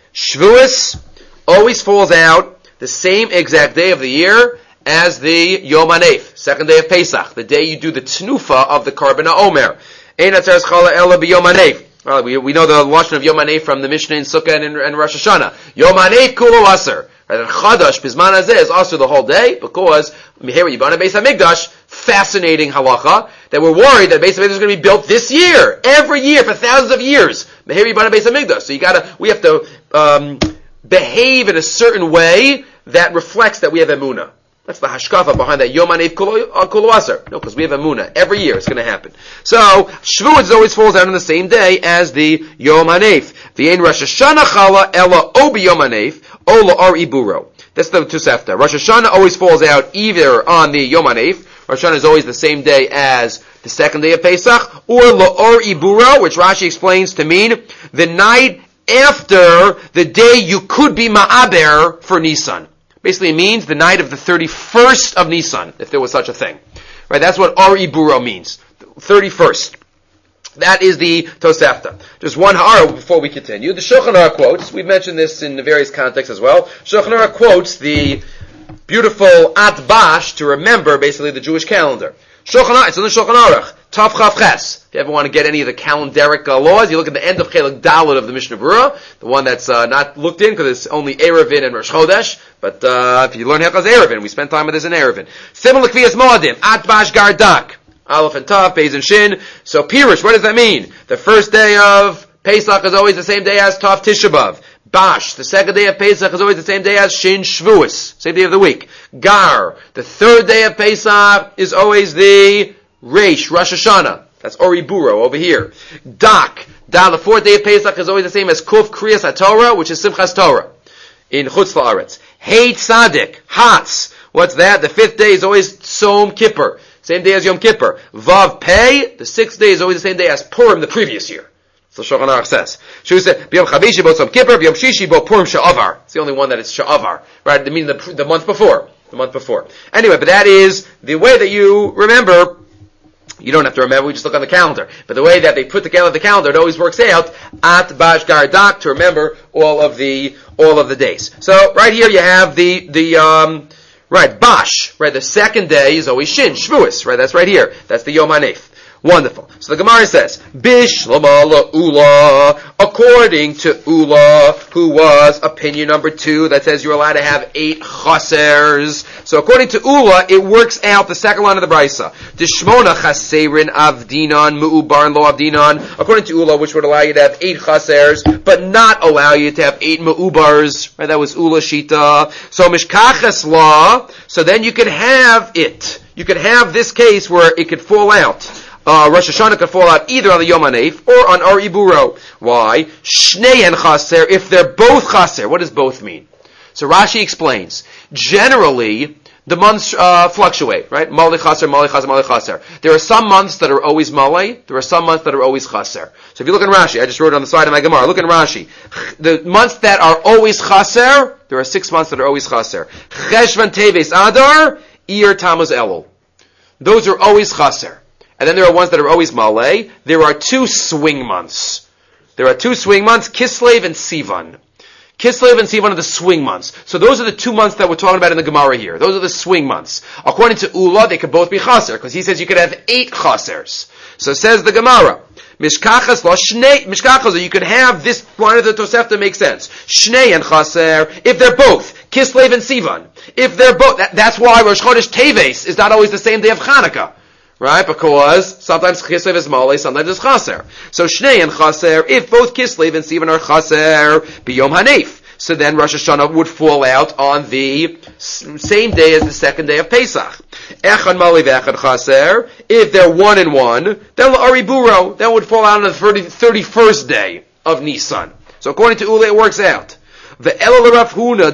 Shavuos always falls out the same exact day of the year as the Yom HaNef, second day of Pesach, the day you do the Tnufa of the Karban HaOmer. Ein atzeres chala ela b'yom hanef. Well, we, we know the lashon of Yom HaNef from the Mishnah in Sukkah and, and Rosh Hashanah. Yom HaNef kulo aser. Right, Chadash Bizman Hazeh is also the whole day because here we Yibana Beis HaMikdash. Fascinating halacha that we're worried that Beis HaMikdash is going to be built this year, every year for thousands of years. Here we Yibana Beis HaMikdash. So you gotta, we have to um, behave in a certain way that reflects that we have emunah. That's the hashkafa behind that Yom HaNeif Kulo Aser. No, because we have emunah. Every year it's going to happen. So, Shavuot always falls out on the same day as the Yom HaNeif. V'yein Rosh Hashanah Chala Ela O B'Yom HaNeif O La'ar Iburo. That's the Tosefta. Rosh Hashanah always falls out either on the Yom HaNeif. Rosh Hashanah is always the same day as the second day of Pesach, or La'or Iburo, which Rashi explains to mean the night after the day you could be Ma'aber for Nisan. Basically, it means the night of the thirty-first of Nisan, if there was such a thing. Right? That's what Ar Iburo means. thirty-first. That is the Tosefta. Just one ha'ara before we continue. The Shulchan Aruch quotes, we've mentioned this in various contexts as well, Shulchan Aruch quotes the beautiful Atbash to remember basically the Jewish calendar. Shulchan Aruch, it's in the Shulchan Aruch. Tav Chav Ches. If you ever want to get any of the calendaric uh, laws, you look at the end of Chelek Dalet of the Mishnah Berurah, the one that's uh, not looked in because it's only Erevin and Rosh Chodesh. But uh, if you learn Hilchos Erevin, we spend time with this in Erevin. Similar Kvias Moadim, Atbash Gardak, Aleph and Tav, Beis and Shin. So Pirush, what does that mean? The first day of Pesach is always the same day as Tav Tisha B'Av. Bash, the second day of Pesach is always the same day as Shin Shavuos, same day of the week. Gar, the third day of Pesach is always the Reish, Rosh Hashanah. That's Ori Buro over here. Dak, Da, the fourth day of Pesach is always the same as Kuf Kriyas HaTorah, which is Simchas Torah in Chutz La'aretz. Hey Tzadik, Hatz, what's that? The fifth day is always Tzom Kippur, same day as Yom Kippur. Vav Pei, the sixth day is always the same day as Purim the previous year. So Shulchan Aruch says. She said, B'yom Chavishi bo Tzom Kippur, B'yom Shishi bo Purim Sha'avar. It's the only one that is Sha'avar, right? I mean the, the month before. The month before. Anyway, but that is the way that you remember. You don't have to remember, we just look on the calendar. But the way that they put together the calendar, it always works out at Bash Gardak to remember all of the, all of the days. So, right here you have the, the, um, right, Bash, right, the second day is always Shin, Shavuos, right, that's right here. That's the Yom HaNeif. Wonderful. So the Gemara says, Bishlama Ula, according to Ula, who was opinion number two, that says you're allowed to have eight chasers. So according to Ula, it works out the second line of the Brisa. Dishmona chaserin avdinan mu'ubar lo avdinan. According to Ula, which would allow you to have eight chasers, but not allow you to have eight mu'ubars. Right, that was Ula Shita. So mishkachas law, so then you could have it. You could have this case where it could fall out. Uh, Rosh Hashanah could fall out either on the Yom HaNeif or on Ar Iburo. Why? Shneien chaser, if they're both chaser. What does both mean? So Rashi explains. Generally, the months uh, fluctuate, right? Mali chaser, mali chaser, mali chaser. There are some months that are always mali. There are some months that are always chaser. So if you look in Rashi, I just wrote it on the side of my Gemara. Look in Rashi. The months that are always chaser, there are six months that are always chaser. Cheshvan Teves Adar, Iyar Tammuz Elul. Those are always chaser. And then there are ones that are always Malay. There are two swing months. There are two swing months, Kislev and Sivan. Kislev and Sivan are the swing months. So those are the two months that we're talking about in the Gemara here. Those are the swing months. According to Ula, they could both be chaser, because he says you could have eight chasers. So says the Gemara, Mishkachas lo shnei, Mishkachas, you could have this line of the Tosefta makes sense. Shnei and chaser, if they're both, Kislev and Sivan. If they're both, that, that's why Rosh Chodesh Teves is not always the same day of Chanukah. Right? Because sometimes Kislev is Malay, sometimes it's Chaser. So Shnei and Chaser, if both Kislev and Sivan are Chaser, B'Yom HaNeif. So then Rosh Hashanah would fall out on the same day as the second day of Pesach. Echad Malay ve'echad Chaser, if they're one and one, then L'Ari Buro, that would fall out on the thirty-first day of Nisan. So according to Ula, it works out. But according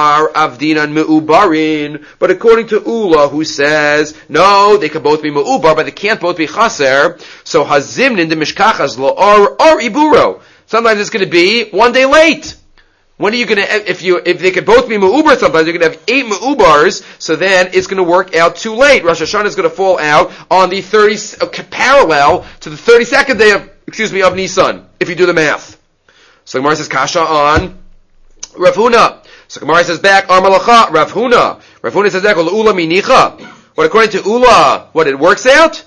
to Ula, who says, no, they can both be Me'ubar, but they can't both be Chaser, so Hazimnin de Mishkachas lo Ar Iburo. Sometimes it's going to be one day late. When are you going to, if you, if they could both be Me'ubar, sometimes you're going to have eight Me'ubars, so then it's going to work out too late. Rosh Hashanah is going to fall out on the thirty, uh, parallel to the thirty-second day of excuse me, of Nisan, if you do the math. So Gemara says, Kasha on Rav Huna. So Gemara says back, Ar Malacha, Rav Huna. Rav Huna says back, Ula Minicha. What according to Ula, what it works out?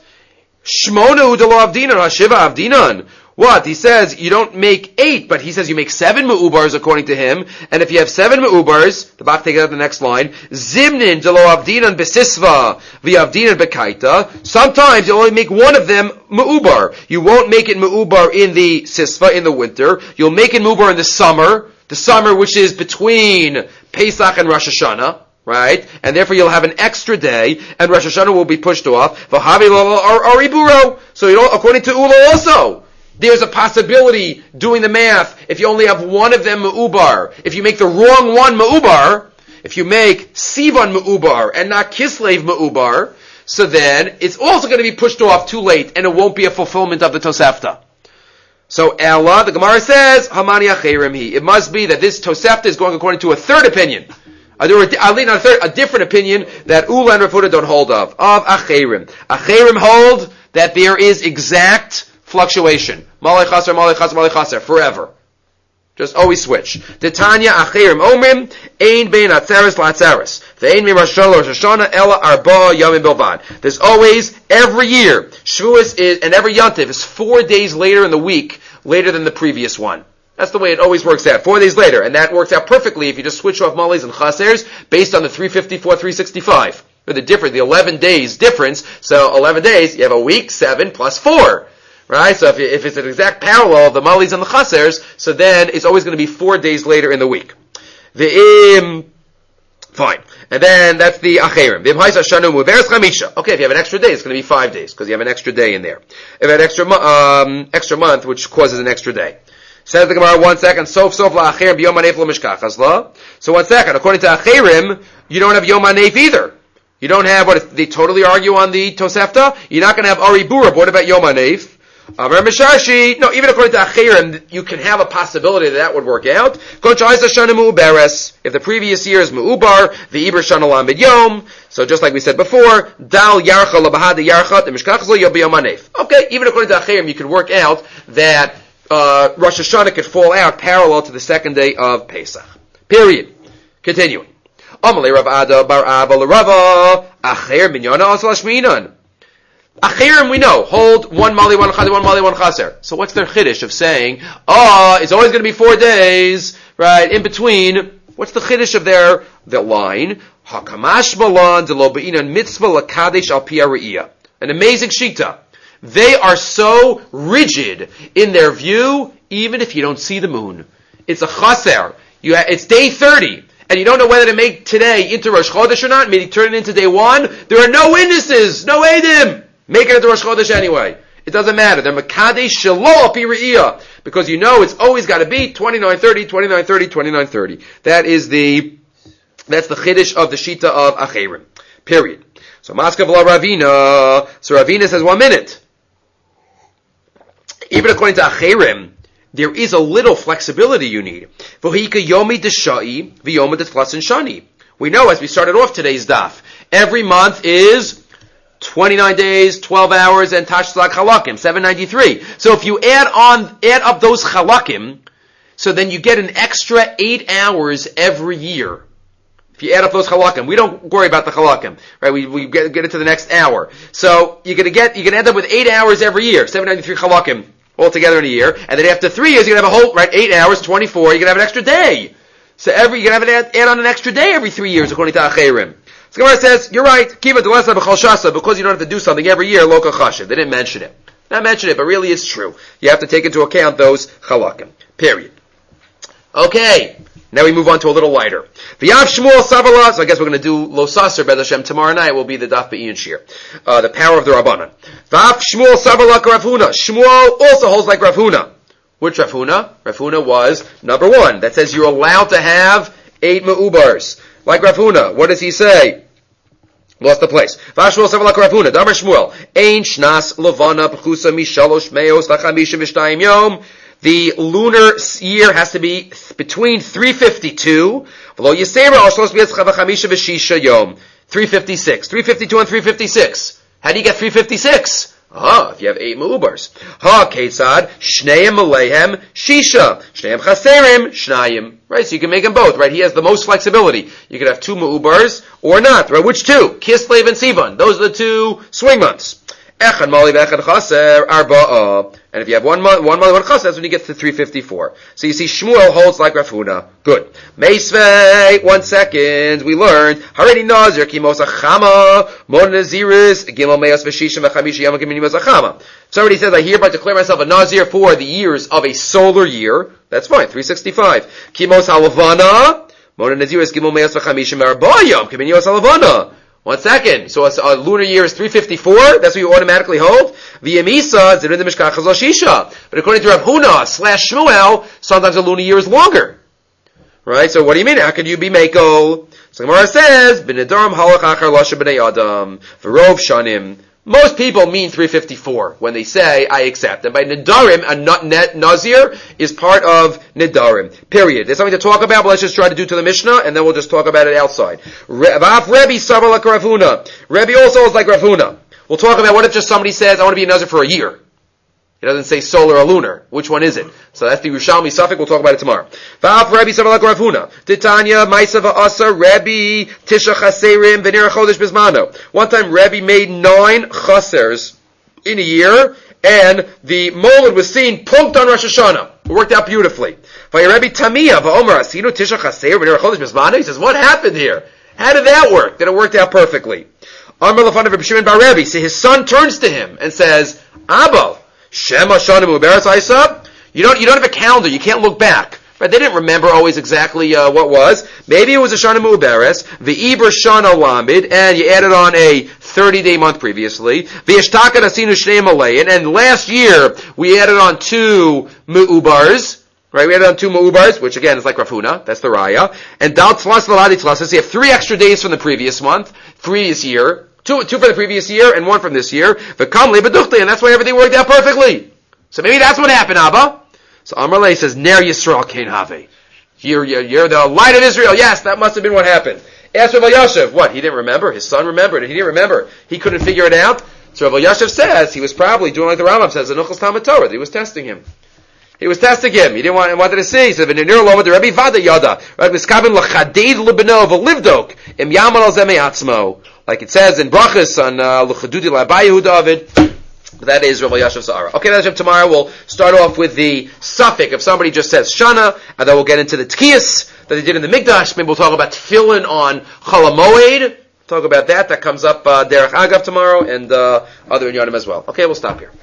Shmona Udala Avdinan, Hashiva Avdinan. What? He says you don't make eight, but he says you make seven me'ubars according to him. And if you have seven me'ubars, the Bach takes out the next line, Zimnin delo avdinan besisva v'avdinan bekaita. Sometimes you only make one of them me'ubar. You won't make it me'ubar in the sisva, in the winter. You'll make it me'ubar in the summer. The summer which is between Pesach and Rosh Hashanah. Right? And therefore you'll have an extra day, and Rosh Hashanah will be pushed off. V'havi or ariburo. So you know, according to Ula also, there's a possibility, doing the math, if you only have one of them me'ubar, if you make the wrong one me'ubar, if you make Sivan me'ubar and not Kislev me'ubar, so then it's also going to be pushed off too late, and it won't be a fulfillment of the Tosefta. So Ella, the Gemara says, Hamani acherim hi. It must be that this Tosefta is going according to a third opinion. I'll lean on a, third, a different opinion that Ula and Rav Huna don't hold of, of acherim. Acherim hold that there is exact fluctuation. Malay chaser, malay chaser, malay chaser, forever. Just always switch. Titania achirim omrim, ein bein atzeres latzeres. Ve'ein mi Rosh Hashanah Rosh Hashanah ela arba yamim bilvad. There's always, every year, Shavuos is, and every Yontif is four days later in the week, later than the previous one. That's the way it always works out. Four days later. And that works out perfectly if you just switch off malays and chasers based on the three fifty-four, three sixty-five. Or the difference, the eleven days difference. So eleven days, you have a week, seven plus four. Right? So if, if it's an exact parallel of the malis and the chasers, so then it's always going to be four days later in the week. The im, fine. And then that's the acherim. The im haisa shanu muveres chamisha. Okay, if you have an extra day, it's going to be five days, because you have an extra day in there. If you have an extra, um, extra month, which causes an extra day. Says the Gemara, one second, sof sof la acherim b'yom hanef lo mishkachas la. So one second, according to acherim, you don't have yom hanef either. You don't have, what, if they totally argue on the Tosefta? You're not going to have Ari Burab. What about yom hanef? Amar Mishashi, no, even according to Achirim, you can have a possibility that that would work out. If the previous year is Mu'ubar, the Iber Shana Lamed Yom, so just like we said before, Dal Yarcha Labahad Yarchat, and Mishkachlo Yob Yom Hanef. Okay, even according to Achirim, you can work out that uh, Rosh Hashanah could fall out parallel to the second day of Pesach. Period. Continuing. Amalei Rav Ada Bar Abba L'Rava, Achir Minyana Asal Shminan. Achirim we know, hold one mali, one chaser, one mali, one chaser. So what's their chiddush of saying, oh, it's always going to be four days, right, in between? What's the chiddush of their, their line? Hakamash balan de lo be'inan mitzvah lakadesh al pia re'iyah. An amazing shita. They are so rigid in their view, even if you don't see the moon. It's a chaser. You ha- it's day thirty. And you don't know whether to make today into Rosh Chodesh or not, maybe turn it into day one. There are no witnesses, no edim. Make it into Rosh Chodesh anyway. It doesn't matter. They're Makadesh Shelo Al Pi Re'iyah. Because you know it's always got to be twenty-nine thirty, twenty-nine thirty, twenty-nine thirty. That is the, that's the Chiddush of the Shita of Acherim. Period. So Maskav La Ravina. So Ravina says one minute. Even according to Acherim, there is a little flexibility you need. V'hika Yomi Deshai V'Yoma Detflasin Shani. We know as we started off today's daf, every month is twenty-nine days, twelve hours, and Tashzak Chalakim, seven ninety-three. So if you add on, add up those Chalakim, so then you get an extra eight hours every year. If you add up those Chalakim, we don't worry about the Chalakim, right? We, we get, get into the next hour. So you're gonna get, you're gonna end up with eight hours every year, seven ninety-three Chalakim, all together in a year. And then after three years, you're gonna have a whole, right, eight hours, twenty-four, you're gonna have an extra day. So every, you're gonna have an add, add on an extra day every three years, according to Acherim. So Gemara says, you're right, Kiva Delesa B'chol Shasa, because you don't have to do something every year, Loka Chashiv. They didn't mention it. Not mention it, but really it's true. You have to take into account those Chalakim. Period. Okay. Now we move on to a little lighter. V'yav Shmuel Savala, so I guess we're going to do Lo Saser Bez Hashem tomorrow night, will be the Daf Be'in Shir. Uh, the power of the Rabbanan. V'yav Shmuel Savala Rav Huna. Shmuel also holds like Rav Huna. Which Rav Huna? Rav Huna was number one. That says you're allowed to have eight Me'ubars. Like Rav Huna, what does he say? Lost the place. Vashmuel Savalak Rav Huna, Damar Shmuel, Ein Shnas Levana B'chusa Mishalosh Meos Lachamisha V'shtayim Yom. The lunar year has to be between three fifty-two, V'lo Yisera Oshlos V'yetzcha V'chamisha V'shisha Yom. three fifty-six. three fifty-two and three fifty-six. How do you get three fifty-six? Ah, if you have eight me'ubars. Ha, ketzad, shneim aleihem, shisha. Shneim chaserim, shnayim. Right, so you can make them both, right? He has the most flexibility. You could have two me'ubars or not, right? Which two? Kislev and Sivan. Those are the two swing months. Echad mali v'echad chaser, arba'ah. And if you have one month, one month, one chaser, that's when you get to three fifty-four. So you see, Shmuel holds like Rav Huna. Good. Meisvei, one second, we learned, Haredi Nazir, Kimos Achama, Mon Naziris, Gimel Meos V'shishim V'chamisha Yom Kimos Achama. Somebody says, I hereby declare myself a Nazir for the years of a solar year. That's fine, three sixty-five. Kimos Halavana, Mon Naziris, Gimel Meos V'chamisha Arba Yom Kimos Halavana. One second. So a lunar year is three fifty-four. That's what you automatically hold. V'yemisa zirin the mishkach chazal shisha. But according to Rav Huna slash Shmuel, sometimes a lunar year is longer. Right? So what do you mean? How can you be Mako? So Gemara says, B'nedarim halach achar lasha b'nei adam v'rov shanim. Most people mean three fifty-four when they say, I accept. And by Nedarim, a Nazir is part of Nedarim. Period. There's something to talk about, but let's just try to do to the Mishnah, and then we'll just talk about it outside. V'af Rebbe savar like Rav Huna. Rebbe also is like Rav Huna. We'll talk about what if just somebody says, I want to be a Nazir for a year. It doesn't say solar or lunar. Which one is it? So that's the Yerushalmi Suffolk. We'll talk about it tomorrow. V'af Rebbe savar like Rav Huna. Titanya Maisa v'asa Rebbe Tisha Chaserim v'nira Chodesh Bizmano. One time Rebbe made nine chasers in a year, and the molad was seen punked on Rosh Hashanah. It worked out beautifully. Rebbe Tamia v'omer Asinu Tisha Chaserim v'nira Chodesh Bizmano. He says, what happened here? How did that work? That it worked out perfectly. Amar Lefan of Reb Shimon bar Rebbe. So his son turns to him and says, Abba, Shema Shana Muberes Aisa. You don't, you don't have a calendar. You can't look back. Right? They didn't remember always exactly uh, what was. Maybe it was a Shana Muberes, V'Ibra Shana Lamid, and you added on a thirty-day month previously. V'Yeshtaka Asinu Shnei Malayin, and last year we added on two Mu'ubars. Right? We added on two Mu'ubars, which again is like Rav Huna. That's the Raya. And Dal Tzlas Valadi Tzlas. So you have three extra days from the previous month, previous year. Two, two for the previous year and one from this year. V'kamli b'duchli, and that's why everything worked out perfectly. So maybe that's what happened, Abba. So Amrleh says, Ner Yisrael Kein Have. You're, you're, you're the light of Israel. Yes, that must have been what happened. Ask Rav Yashiv. What? He didn't remember? His son remembered it. He didn't remember. He couldn't figure it out. So Rav Yashiv says, he was probably doing like the Rambam says, Anuchos Talmud Torah. He was testing him. He was testing him. He didn't want, wanted to see. He said, V'nir loma de Rabbi Vada Yada. Right? Miskavin l'chadid l'beno v'livdok. Im yamal al zemei atzmo. Like it says in Brachas on L'chadudi L'Abayehu David. That is Rav Yashiv Sa'ara. Okay, that's tomorrow. We'll start off with the suffix. If somebody just says Shana, and then we'll get into the Tkiyas that they did in the Mikdash. Maybe we'll talk about Tefillin on Chol HaMoed. Talk about that. That comes up uh, Derech Agav tomorrow, and uh, other Inyanim as well. Okay, we'll stop here.